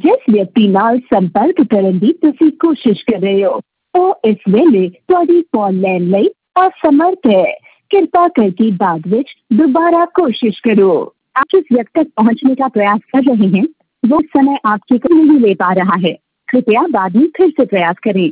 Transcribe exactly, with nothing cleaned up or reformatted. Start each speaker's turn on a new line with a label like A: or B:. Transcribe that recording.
A: जिस व्यक्ति नाल संपर्क करने की तुसी कोशिश कर रहे हो ਉਹ ਇਸ ਵੇਲੇ ਤੁਹਾਡੀ ਕਾਲ ਲੈਣ ਲਈ असमर्थ है। कृपा करके बाद विच दोबारा कोशिश करो। आप जिस व्यक्ति तक पहुंचने का प्रयास कर रहे हैं वो समय आपके को नहीं ले पा रहा है। कृपया बाद में फिर से प्रयास करें।